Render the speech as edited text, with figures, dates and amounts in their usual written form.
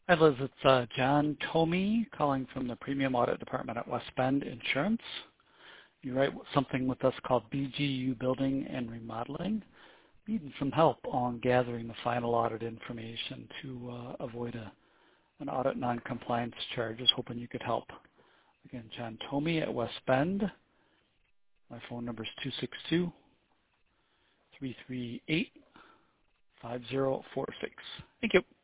Hi, Liz. It's John Tomey calling from the Premium Audit Department at West Bend Insurance. You write something with us called BGU Building and Remodeling. Needing some help on gathering the final audit information to avoid an audit non-compliance charge. Just hoping you could help. Again, John Tomey at West Bend. My phone number is 262-338-5046. Thank you.